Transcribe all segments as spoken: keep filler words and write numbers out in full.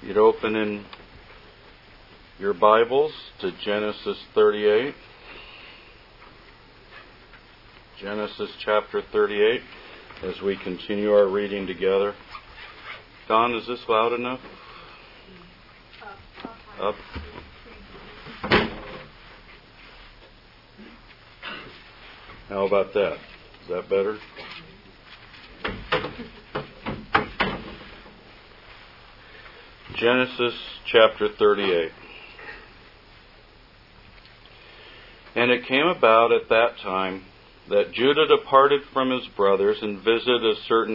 You'd open in your Bibles to Genesis thirty-eight. Genesis chapter thirty-eight, as we continue our reading together. Don, is this loud enough? Up. How about that? Is that better? Genesis chapter thirty-eight. And it came about at that time that Judah departed from his brothers and visited a certain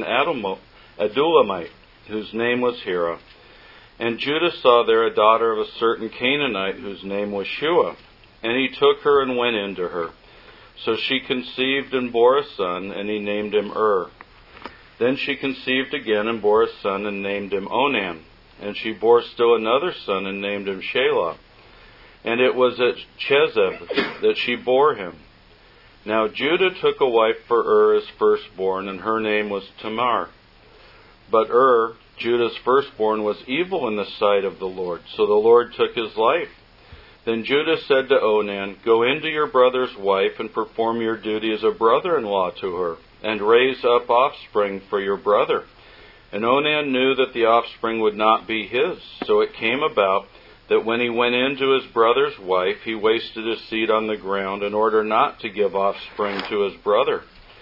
Adullamite, whose name was Hira. And Judah saw there a daughter of a certain Canaanite, whose name was Shua. And he took her and went in to her. So she conceived and bore a son, and he named him Ur. Then she conceived again and bore a son, and named him Onan. And she bore still another son, and named him Shelah. And it was at Chezib that she bore him. Now Judah took a wife for Ur his firstborn, and her name was Tamar. But Ur, Judah's firstborn, was evil in the sight of the Lord, so the Lord took his life. Then Judah said to Onan, Go into your brother's wife, and perform your duty as a brother-in-law to her, and raise up offspring for your brother. And Onan knew that the offspring would not be his. So it came about that when he went in to his brother's wife, he wasted his seed on the ground in order not to give offspring to his brother.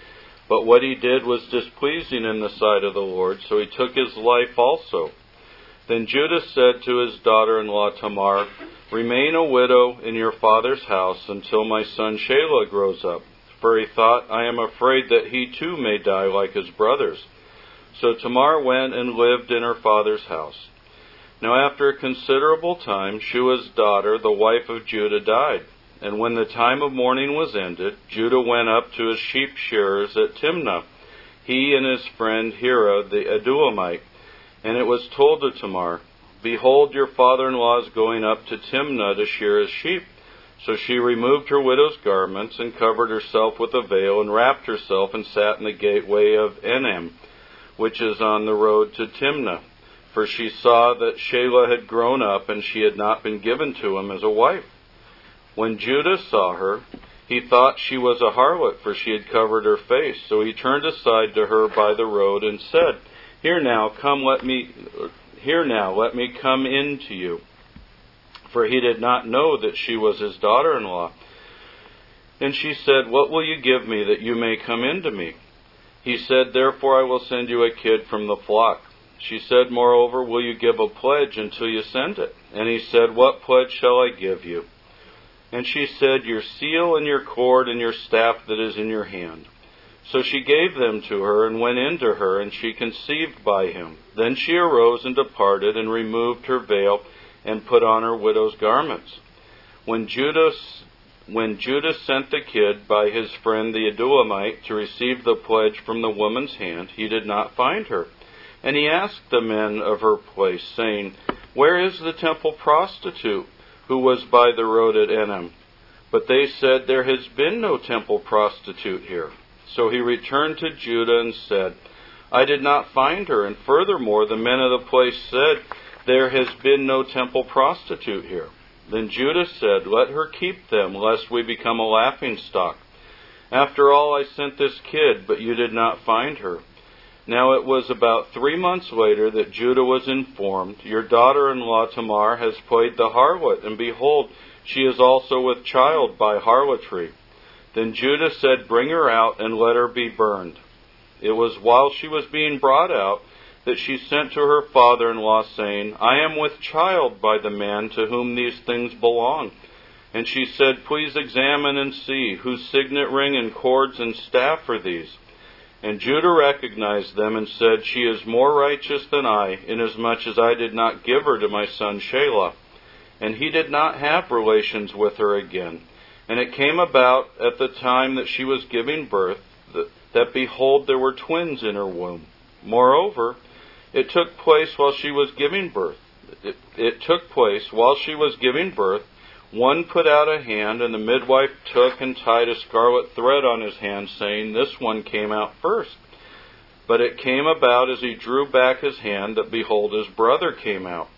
But what he did was displeasing in the sight of the Lord, so he took his life also. Then Judah said to his daughter-in-law Tamar, Remain a widow in your father's house until my son Shelah grows up. For he thought, I am afraid that he too may die like his brothers. So Tamar went and lived in her father's house. Now after a considerable time, Shua's daughter, the wife of Judah, died. And when the time of mourning was ended, Judah went up to his sheep shearers at Timnah, he and his friend Hira the Adullamite. And it was told to Tamar, Behold, your father-in-law is going up to Timnah to shear his sheep. So she removed her widow's garments and covered herself with a veil and wrapped herself and sat in the gateway of Enem, which is on the road to Timnah. For she saw that Shelah had grown up, and she had not been given to him as a wife. When Judah saw her, he thought she was a harlot, for she had covered her face. So he turned aside to her by the road and said, Here now, come, let me, here now, let me come in to you. For he did not know that she was his daughter-in-law. And she said, What will you give me that you may come in to me? He said, Therefore I will send you a kid from the flock. She said, Moreover, will you give a pledge until you send it? And he said, What pledge shall I give you? And she said, Your seal and your cord and your staff that is in your hand. So she gave them to her and went in to her, and she conceived by him. Then she arose and departed and removed her veil and put on her widow's garments. When Judah When Judah sent the kid by his friend the Adullamite to receive the pledge from the woman's hand, he did not find her. And he asked the men of her place, saying, Where is the temple prostitute who was by the road at Enem? But they said, There has been no temple prostitute here. So he returned to Judah and said, I did not find her. And furthermore, the men of the place said, There has been no temple prostitute here. Then Judah said, Let her keep them, lest we become a laughingstock. After all, I sent this kid, but you did not find her. Now it was about three months later that Judah was informed, Your daughter-in-law Tamar has played the harlot, and behold, she is also with child by harlotry. Then Judah said, Bring her out, and let her be burned. It was while she was being brought out that she sent to her father-in-law, saying, I am with child by the man to whom these things belong. And she said, Please examine and see, whose signet ring and cords and staff are these? And Judah recognized them and said, She is more righteous than I, inasmuch as I did not give her to my son Shelah. And he did not have relations with her again. And it came about at the time that she was giving birth, that, that behold, there were twins in her womb. Moreover, it took place while she was giving birth. It, it took place while she was giving birth. One put out a hand, and the midwife took and tied a scarlet thread on his hand, saying, This one came out first. But it came about as he drew back his hand that, behold, his brother came out.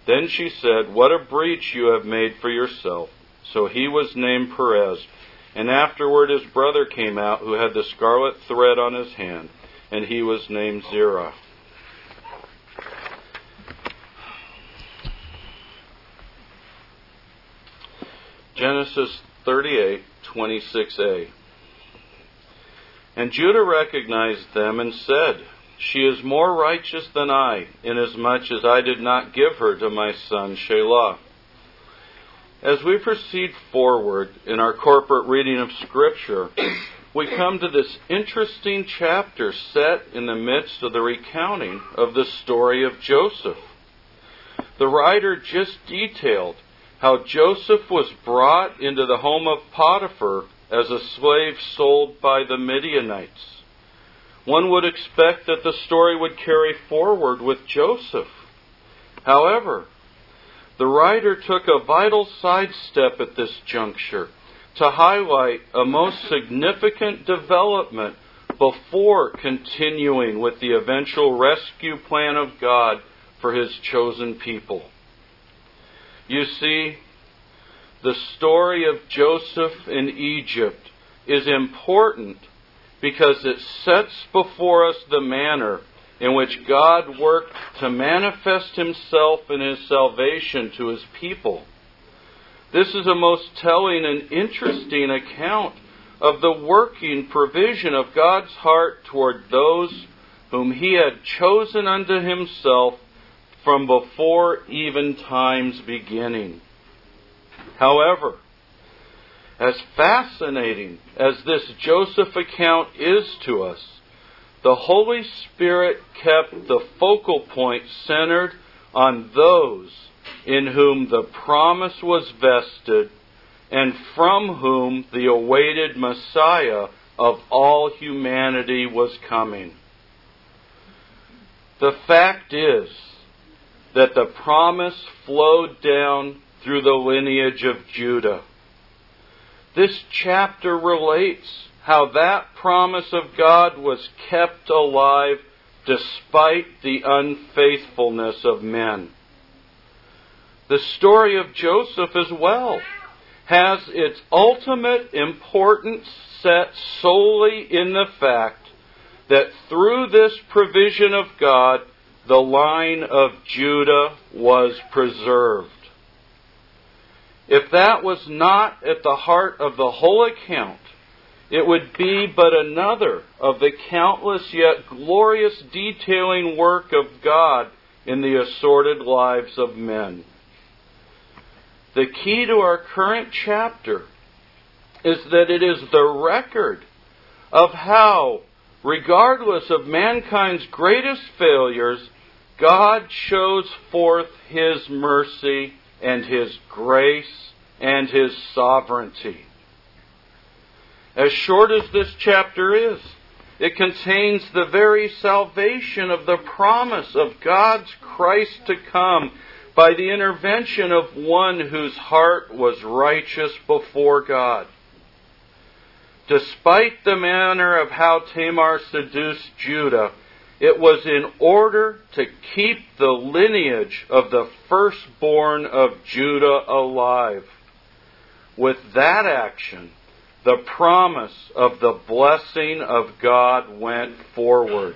Then she said, "What a breach you have made for yourself." So he was named Perez. And afterward his brother came out, who had the scarlet thread on his hand, and he was named Zerah. Genesis thirty-eight, twenty-six a. And Judah recognized them and said, "She is more righteous than I, inasmuch as I did not give her to my son Shelah." As we proceed forward in our corporate reading of Scripture, we come to this interesting chapter set in the midst of the recounting of the story of Joseph. The writer just detailed how Joseph was brought into the home of Potiphar as a slave sold by the Midianites. One would expect that the story would carry forward with Joseph. However, the writer took a vital sidestep at this juncture to highlight a most significant development before continuing with the eventual rescue plan of God for His chosen people. You see, the story of Joseph in Egypt is important because it sets before us the manner in which God worked to manifest Himself in His salvation to His people. This is a most telling and interesting account of the working provision of God's heart toward those whom He had chosen unto Himself from before even time's beginning. However, as fascinating as this Joseph account is to us, the Holy Spirit kept the focal point centered on those in whom the promise was vested and from whom the awaited Messiah of all humanity was coming. The fact is that the promise flowed down through the lineage of Judah. This chapter relates how that promise of God was kept alive despite the unfaithfulness of men. The story of Joseph as well has its ultimate importance set solely in the fact that through this provision of God, the line of Judah was preserved. If that was not at the heart of the whole account, it would be but another of the countless yet glorious detailing work of God in the assorted lives of men. The key to our current chapter is that it is the record of how, regardless of mankind's greatest failures, God shows forth His mercy and His grace and His sovereignty. As short as this chapter is, it contains the very salvation of the promise of God's Christ to come by the intervention of one whose heart was righteous before God. Despite the manner of how Tamar seduced Judah, it was in order to keep the lineage of the firstborn of Judah alive. With that action, the promise of the blessing of God went forward.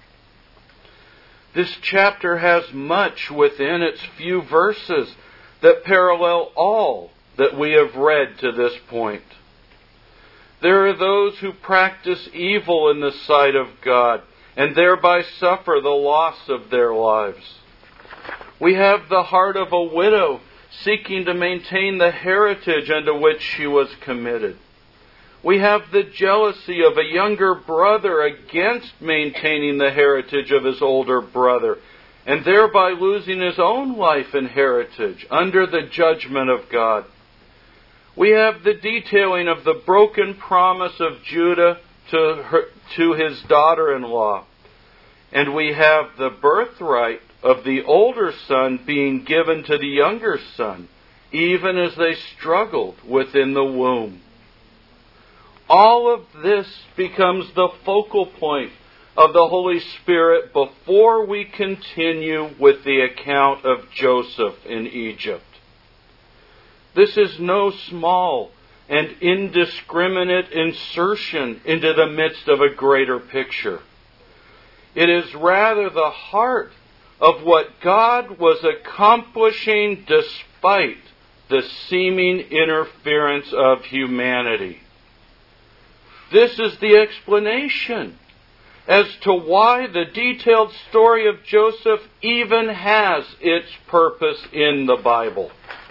This chapter has much within its few verses that parallel all that we have read to this point. There are those who practice evil in the sight of God and thereby suffer the loss of their lives. We have the heart of a widow seeking to maintain the heritage unto which she was committed. We have the jealousy of a younger brother against maintaining the heritage of his older brother, and thereby losing his own life and heritage under the judgment of God. We have the detailing of the broken promise of Judah to her, to his daughter-in-law. And we have the birthright of the older son being given to the younger son, even as they struggled within the womb. All of this becomes the focal point of the Holy Spirit before we continue with the account of Joseph in Egypt. This is no small and indiscriminate insertion into the midst of a greater picture. It is rather the heart of what God was accomplishing despite the seeming interference of humanity. This is the explanation as to why the detailed story of Joseph even has its purpose in the Bible.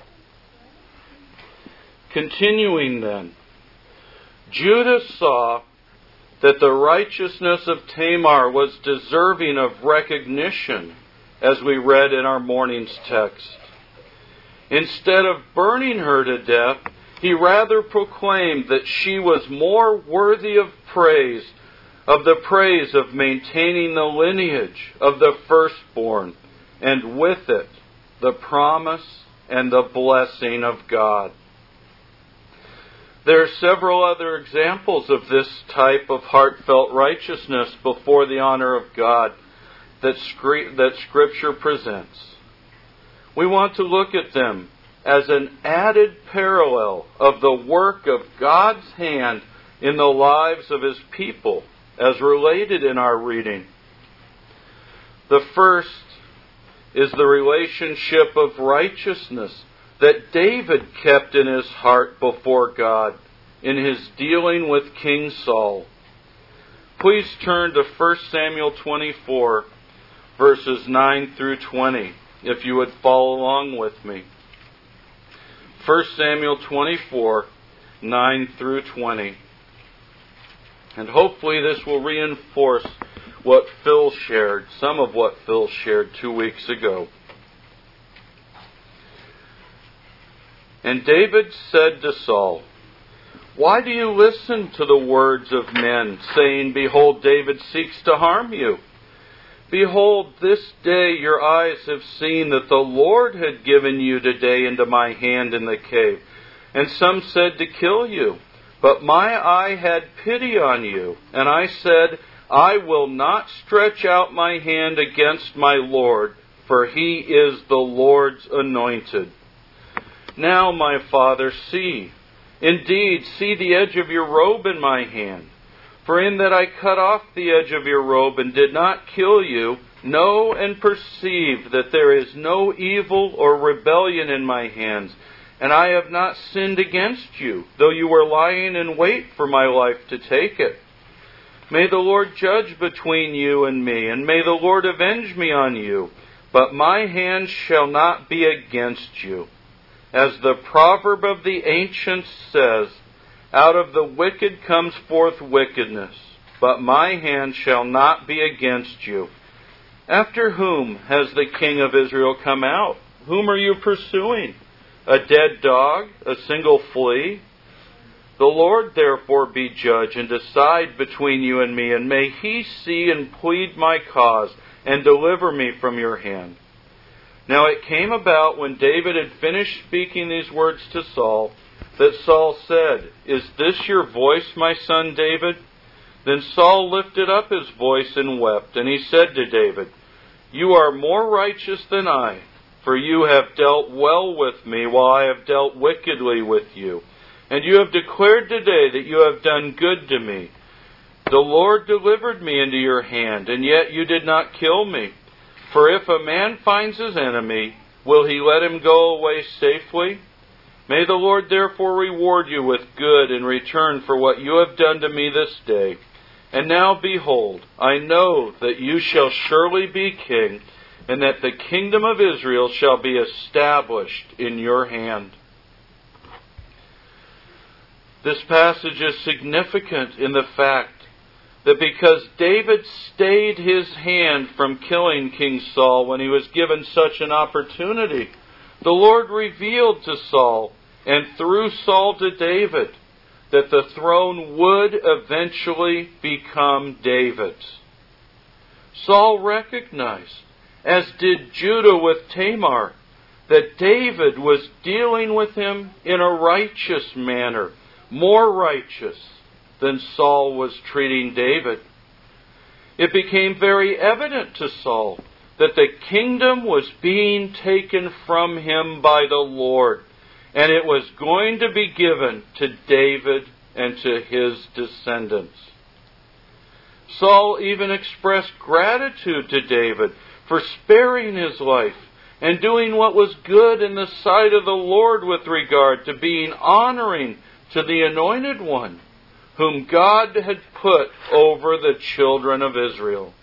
Continuing then, Judah saw that the righteousness of Tamar was deserving of recognition, as we read in our morning's text. Instead of burning her to death, he rather proclaimed that she was more worthy of praise, of the praise of maintaining the lineage of the firstborn, and with it, the promise and the blessing of God. There are several other examples of this type of heartfelt righteousness before the honor of God that, scri- that Scripture presents. We want to look at them as an added parallel of the work of God's hand in the lives of His people, as related in our reading. The first is the relationship of righteousness that David kept in his heart before God in his dealing with King Saul. Please turn to First Samuel twenty-four, verses nine through twenty, if you would follow along with me. First Samuel twenty-four, nine through twenty. And hopefully this will reinforce what Phil shared, some of what Phil shared two weeks ago. And David said to Saul, "Why do you listen to the words of men, saying, 'Behold, David seeks to harm you'? Behold, this day your eyes have seen that the Lord had given you today into my hand in the cave. And some said to kill you. But my eye had pity on you, and I said, I will not stretch out my hand against my Lord, for he is the Lord's anointed. Now, my father, see, indeed, see the edge of your robe in my hand. For in that I cut off the edge of your robe and did not kill you, know and perceive that there is no evil or rebellion in my hands, and I have not sinned against you, though you were lying in wait for my life to take it. May the Lord judge between you and me, and may the Lord avenge me on you, but my hand shall not be against you. As the proverb of the ancients says, out of the wicked comes forth wickedness, but my hand shall not be against you. After whom has the king of Israel come out? Whom are you pursuing? A dead dog? A single flea? The Lord therefore be judge and decide between you and me, and may He see and plead my cause and deliver me from your hand." Now it came about when David had finished speaking these words to Saul, that Saul said, "Is this your voice, my son David?" Then Saul lifted up his voice and wept, and he said to David, "You are more righteous than I, for you have dealt well with me while I have dealt wickedly with you. And you have declared today that you have done good to me. The Lord delivered me into your hand, and yet you did not kill me. For if a man finds his enemy, will he let him go away safely? May the Lord therefore reward you with good in return for what you have done to me this day. And now behold, I know that you shall surely be king, and that the kingdom of Israel shall be established in your hand." This passage is significant in the fact that because David stayed his hand from killing King Saul when he was given such an opportunity, the Lord revealed to Saul, and through Saul to David, that the throne would eventually become David's. Saul recognized, as did Judah with Tamar, that David was dealing with him in a righteous manner, more righteous than Saul was treating David. it became very evident to Saul that the kingdom was being taken from him by the Lord, and it was going to be given to David and to his descendants. Saul even expressed gratitude to David for sparing his life and doing what was good in the sight of the Lord with regard to being honoring to the Anointed One, whom God had put over the children of Israel.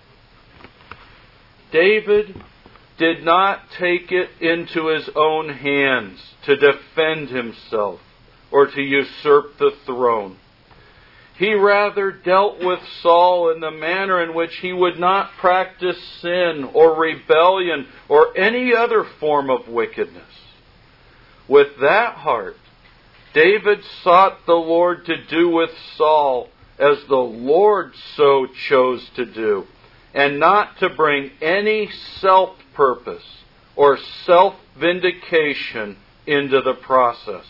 David did not take it into his own hands to defend himself or to usurp the throne. He rather dealt with Saul in the manner in which he would not practice sin or rebellion or any other form of wickedness. With that heart, David sought the Lord to do with Saul as the Lord so chose to do, and not to bring any self-purpose or self-vindication into the process.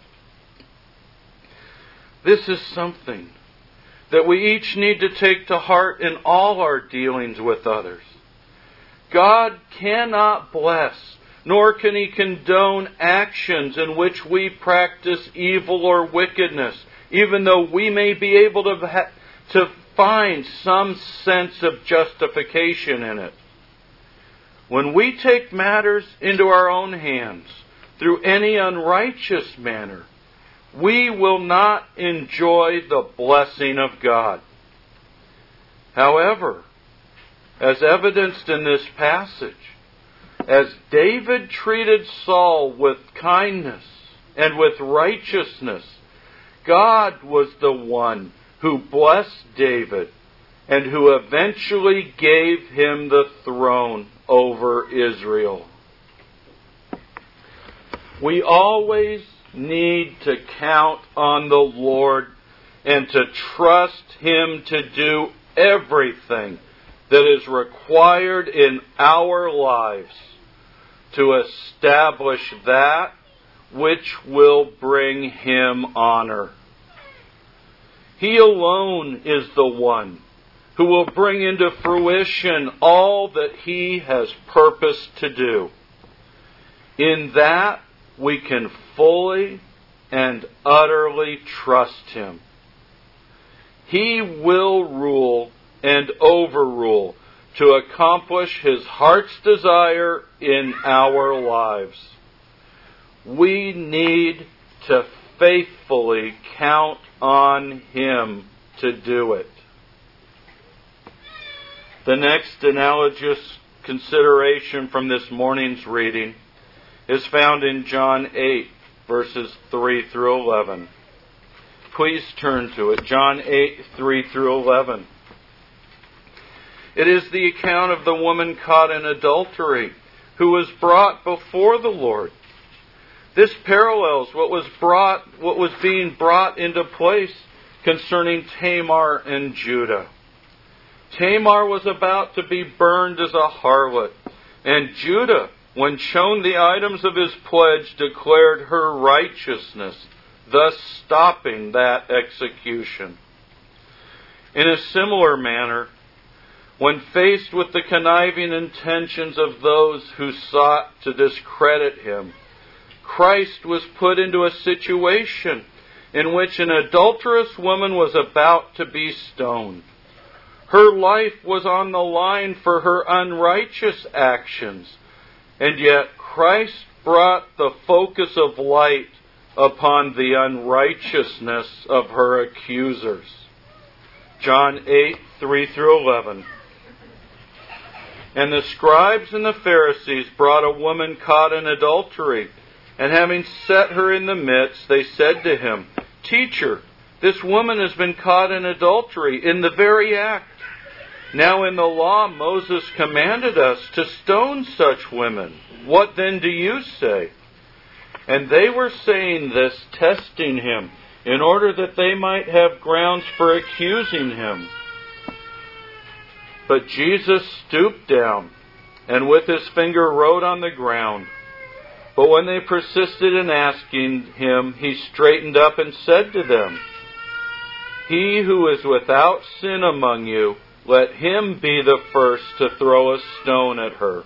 This is something that we each need to take to heart in all our dealings with others. God cannot bless, nor can He condone actions in which we practice evil or wickedness, even though we may be able to, ha- to find some sense of justification in it. When we take matters into our own hands through any unrighteous manner, we will not enjoy the blessing of God. However, as evidenced in this passage, as David treated Saul with kindness and with righteousness, God was the one who blessed David and who eventually gave him the throne over Israel. We always need to count on the Lord and to trust Him to do everything that is required in our lives to establish that which will bring Him honor. He alone is the one who will bring into fruition all that He has purposed to do. In that, we can fully and utterly trust Him. He will rule and overrule to accomplish His heart's desire in our lives. We need to faithfully count on Him to do it. The next analogous consideration from this morning's reading is found in John eight, verses three through eleven. Please turn to it. John eight, three through eleven. It is the account of the woman caught in adultery who was brought before the Lord. This parallels what was brought, what was being brought into place concerning Tamar and Judah. Tamar was about to be burned as a harlot, and Judah, when shown the items of his pledge, declared her righteousness, thus stopping that execution. In a similar manner, when faced with the conniving intentions of those who sought to discredit him, Christ was put into a situation in which an adulterous woman was about to be stoned. Her life was on the line for her unrighteous actions, and yet Christ brought the focus of light upon the unrighteousness of her accusers. John eight, three through eleven. And the scribes and the Pharisees brought a woman caught in adultery, and having set her in the midst, they said to him, Teacher, this woman has been caught in adultery in the very act. Now in the law Moses commanded us to stone such women. What then do you say? And they were saying this, testing him, in order that they might have grounds for accusing him. But Jesus stooped down, and with his finger wrote on the ground. But when they persisted in asking him, he straightened up and said to them, He who is without sin among you, let him be the first to throw a stone at her."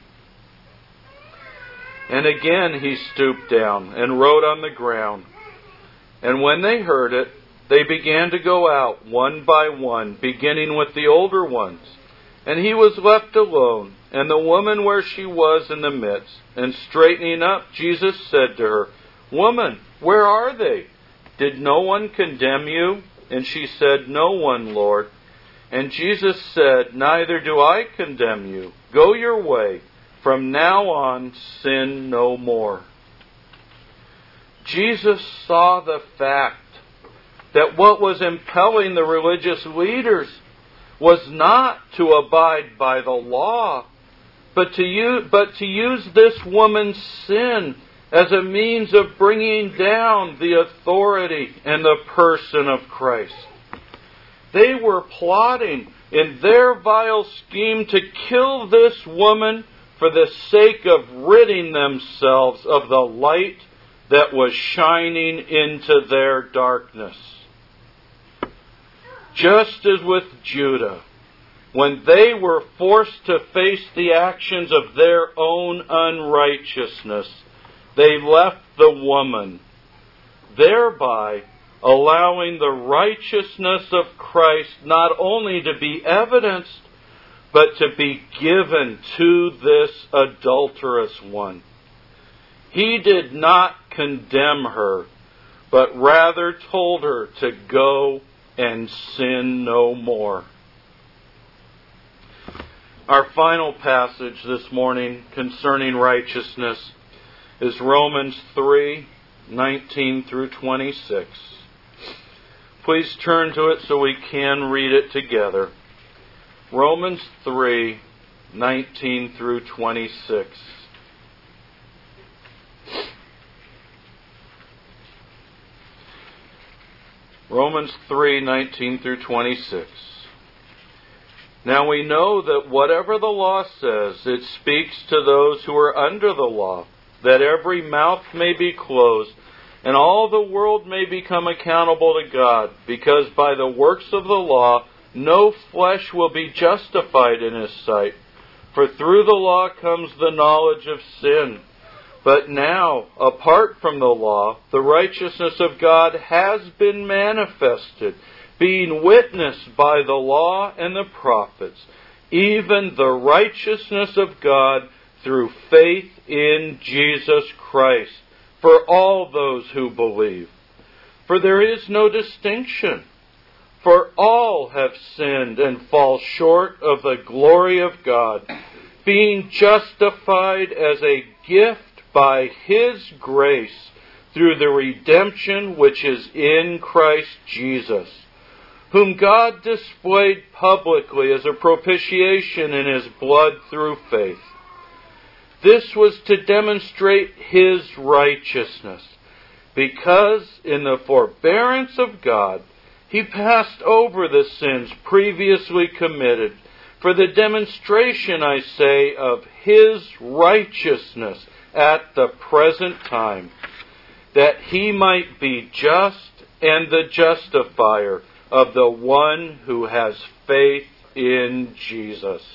And again he stooped down and wrote on the ground. And when they heard it, they began to go out one by one, beginning with the older ones. And he was left alone, and the woman where she was in the midst. And straightening up, Jesus said to her, "Woman, where are they? Did no one condemn you?" And she said, "No one, Lord." And Jesus said, "Neither do I condemn you. Go your way. From now on, sin no more." Jesus saw the fact that what was impelling the religious leaders was not to abide by the law, but to use, but to use this woman's sin as a means of bringing down the authority and the person of Christ. They were plotting in their vile scheme to kill this woman for the sake of ridding themselves of the light that was shining into their darkness. Just as with Judah, when they were forced to face the actions of their own unrighteousness, they left the woman, thereby allowing the righteousness of Christ not only to be evidenced, but to be given to this adulterous one. He did not condemn her, but rather told her to go and sin no more. Our final passage this morning concerning righteousness is Romans three, nineteen through twenty-six. Please turn to it so we can read it together. Romans three, nineteen through twenty-six. Romans three, nineteen through twenty-six. Now we know that whatever the law says, it speaks to those who are under the law, that every mouth may be closed, and all the world may become accountable to God, because by the works of the law no flesh will be justified in His sight. For through the law comes the knowledge of sin. But now, apart from the law, the righteousness of God has been manifested, being witnessed by the law and the prophets, even the righteousness of God through faith in Jesus Christ, for all those who believe. For there is no distinction, for all have sinned and fall short of the glory of God, being justified as a gift by His grace through the redemption which is in Christ Jesus, whom God displayed publicly as a propitiation in His blood through faith. This was to demonstrate His righteousness, because in the forbearance of God He passed over the sins previously committed, for the demonstration, I say, of His righteousness at the present time, that He might be just and the justifier of the one who has faith in Jesus.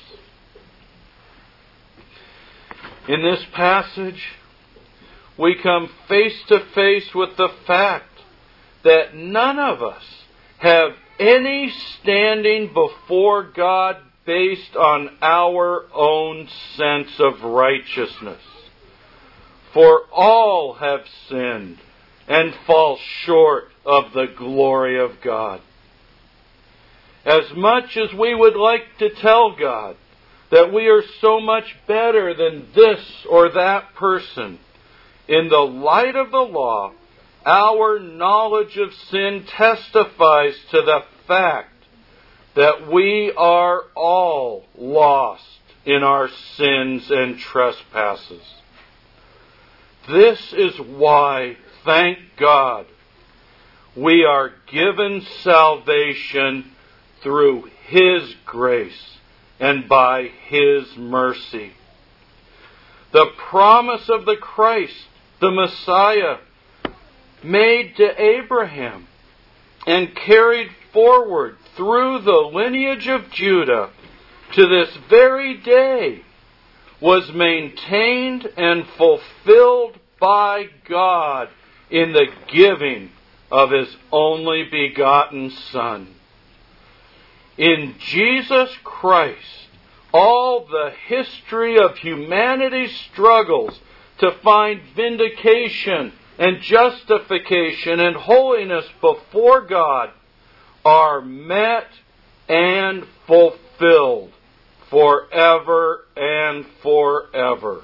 In this passage, we come face to face with the fact that none of us have any standing before God based on our own sense of righteousness. For all have sinned and fall short of the glory of God. As much as we would like to tell God that we are so much better than this or that person, in the light of the law, our knowledge of sin testifies to the fact that we are all lost in our sins and trespasses. This is why, thank God, we are given salvation through His grace and by His mercy. The promise of the Christ, the Messiah, made to Abraham and carried forward through the lineage of Judah to this very day was maintained and fulfilled by God in the giving of His only begotten Son. In Jesus Christ, all the history of humanity's struggles to find vindication and justification and holiness before God are met and fulfilled forever and forever.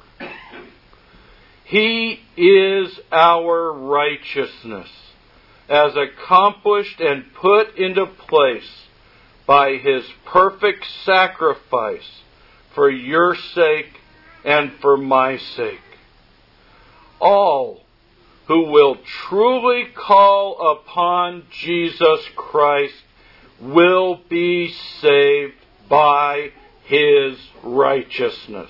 He is our righteousness, as accomplished and put into place by His perfect sacrifice for your sake and for my sake. All who will truly call upon Jesus Christ will be saved by His righteousness.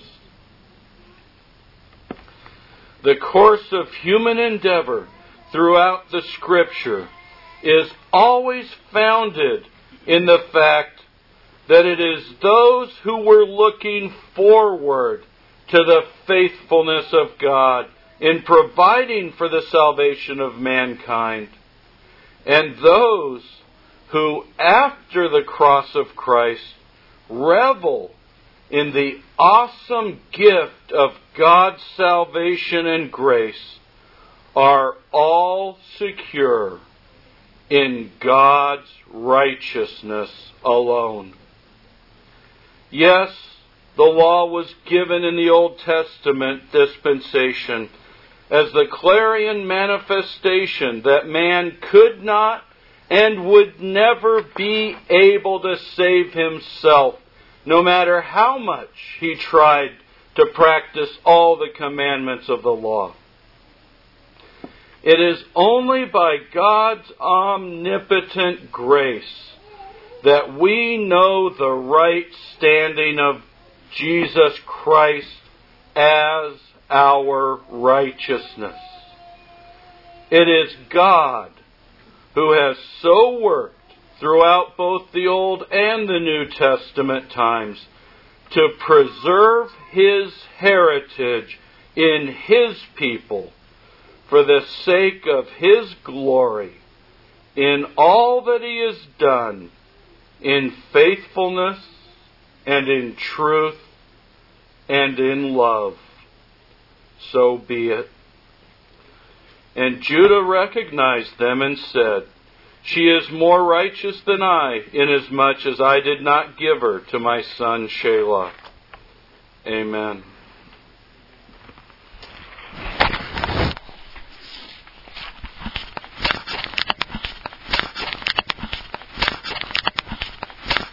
The course of human endeavor throughout the Scripture is always founded in the fact that it is those who were looking forward to the faithfulness of God in providing for the salvation of mankind, and those who, after the cross of Christ, revel in the awesome gift of God's salvation and grace, are all secure in God's righteousness alone. Yes, the law was given in the Old Testament dispensation as the clarion manifestation that man could not and would never be able to save himself, no matter how much he tried to practice all the commandments of the law. It is only by God's omnipotent grace that we know the right standing of Jesus Christ as our righteousness. It is God who has so worked throughout both the Old and the New Testament times to preserve His heritage in His people for the sake of His glory in all that He has done in faithfulness and in truth and in love. So be it. And Judah recognized them and said, She is more righteous than I, inasmuch as I did not give her to my son Shelah. Amen.